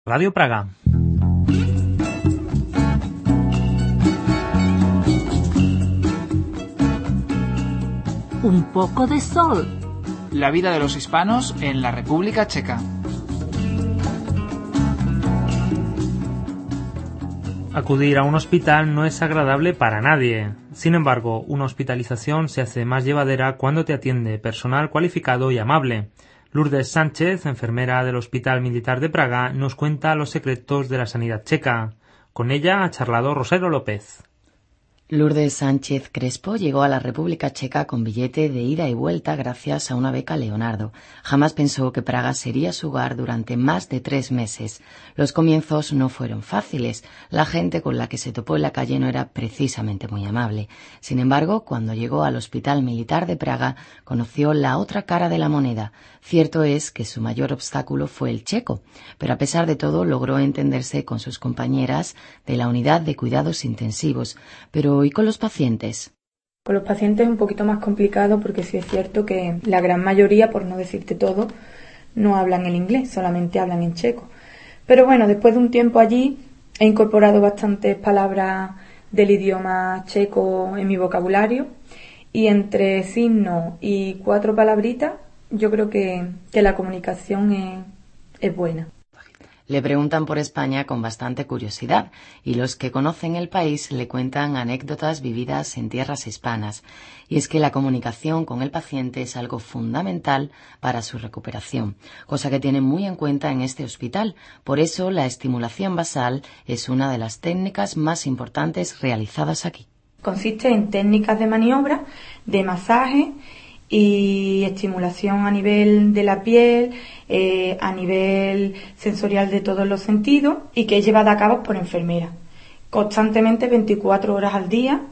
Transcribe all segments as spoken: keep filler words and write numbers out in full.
Radio Praga. Un poco de sol. La vida de los hispanos en la República Checa. Acudir a un hospital no es agradable para nadie. Sin embargo, una hospitalización se hace más llevadera cuando te atiende personal cualificado y amable. Lourdes Sánchez, enfermera del Hospital Militar de Praga, nos cuenta los secretos de la sanidad checa. Con ella ha charlado Rosero López. Lourdes Sánchez Crespo llegó a la República Checa con billete de ida y vuelta gracias a una beca Leonardo. Jamás pensó que Praga sería su hogar durante más de tres meses. Los comienzos no fueron fáciles. La gente con la que se topó en la calle no era precisamente muy amable. Sin embargo, cuando llegó al Hospital Militar de Praga, conoció la otra cara de la moneda. Cierto es que su mayor obstáculo fue el checo, pero a pesar de todo logró entenderse con sus compañeras de la unidad de cuidados intensivos. Pero ¿y con los pacientes? Con los pacientes es un poquito más complicado porque sí es cierto que la gran mayoría, por no decirte todo, no hablan el inglés, solamente hablan en checo. Pero bueno, después de un tiempo allí he incorporado bastantes palabras del idioma checo en mi vocabulario y entre signos y cuatro palabritas yo creo que, que la comunicación es, es buena. Le preguntan por España con bastante curiosidad y los que conocen el país le cuentan anécdotas vividas en tierras hispanas. Y es que la comunicación con el paciente es algo fundamental para su recuperación, cosa que tienen muy en cuenta en este hospital. Por eso la estimulación basal es una de las técnicas más importantes realizadas aquí. Consiste en técnicas de maniobra, de masaje y estimulación a nivel de la piel, eh, a nivel sensorial de todos los sentidos y que es llevada a cabo por enfermeras, constantemente veinticuatro horas al día,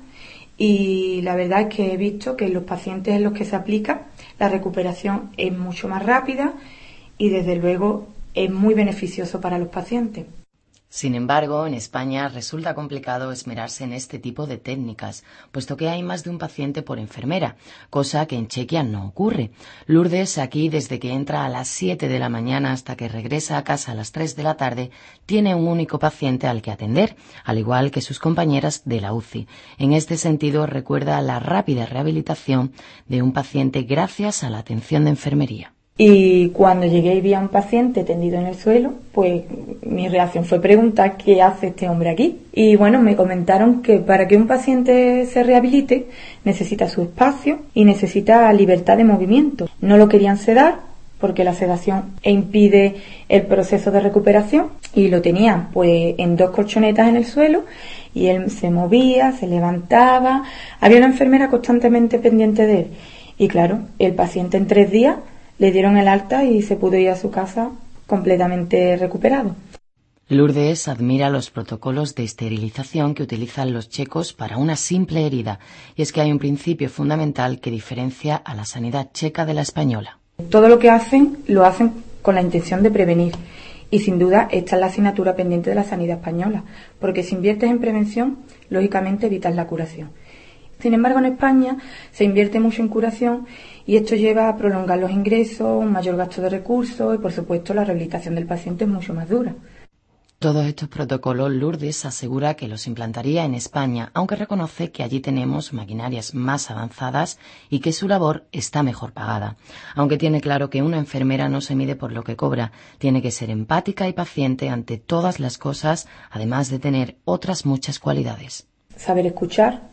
y la verdad es que he visto que en los pacientes en los que se aplica la recuperación es mucho más rápida y desde luego es muy beneficioso para los pacientes. Sin embargo, en España resulta complicado esmerarse en este tipo de técnicas, puesto que hay más de un paciente por enfermera, cosa que en Chequia no ocurre. Lourdes, aquí desde que entra a las siete de la mañana hasta que regresa a casa a las tres de la tarde, tiene un único paciente al que atender, al igual que sus compañeras de la U C I. En este sentido, recuerda la rápida rehabilitación de un paciente gracias a la atención de enfermería. Y cuando llegué y vi a un paciente tendido en el suelo, pues mi reacción fue preguntar qué hace este hombre aquí. Y bueno, me comentaron que para que un paciente se rehabilite necesita su espacio y necesita libertad de movimiento. No lo querían sedar porque la sedación impide el proceso de recuperación y lo tenían pues en dos colchonetas en el suelo y él se movía, se levantaba. Había una enfermera constantemente pendiente de él. Y claro, el paciente en tres días le dieron el alta y se pudo ir a su casa completamente recuperado. Lourdes admira los protocolos de esterilización que utilizan los checos para una simple herida, y es que hay un principio fundamental que diferencia a la sanidad checa de la española. Todo lo que hacen, lo hacen con la intención de prevenir, y sin duda esta es la asignatura pendiente de la sanidad española, porque si inviertes en prevención, lógicamente evitas la curación. Sin embargo, en España se invierte mucho en curación y esto lleva a prolongar los ingresos, un mayor gasto de recursos y, por supuesto, la rehabilitación del paciente es mucho más dura. Todos estos protocolos Lourdes asegura que los implantaría en España, aunque reconoce que allí tenemos maquinarias más avanzadas y que su labor está mejor pagada. Aunque tiene claro que una enfermera no se mide por lo que cobra, tiene que ser empática y paciente ante todas las cosas, además de tener otras muchas cualidades. Saber escuchar.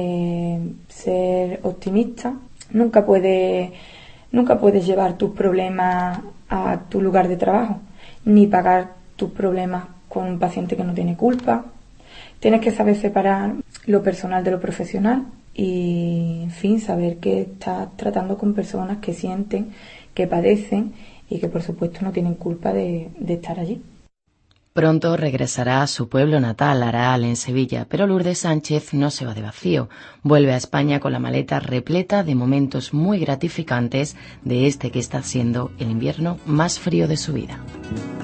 Eh, ser optimista. Nunca puedes nunca puedes llevar tus problemas a tu lugar de trabajo ni pagar tus problemas con un paciente que no tiene culpa. Tienes que saber separar lo personal de lo profesional y, en fin, saber que estás tratando con personas que sienten, que padecen y que, por supuesto, no tienen culpa de, de estar allí. Pronto regresará a su pueblo natal, Araal, en Sevilla, pero Lourdes Sánchez no se va de vacío. Vuelve a España con la maleta repleta de momentos muy gratificantes de este que está siendo el invierno más frío de su vida.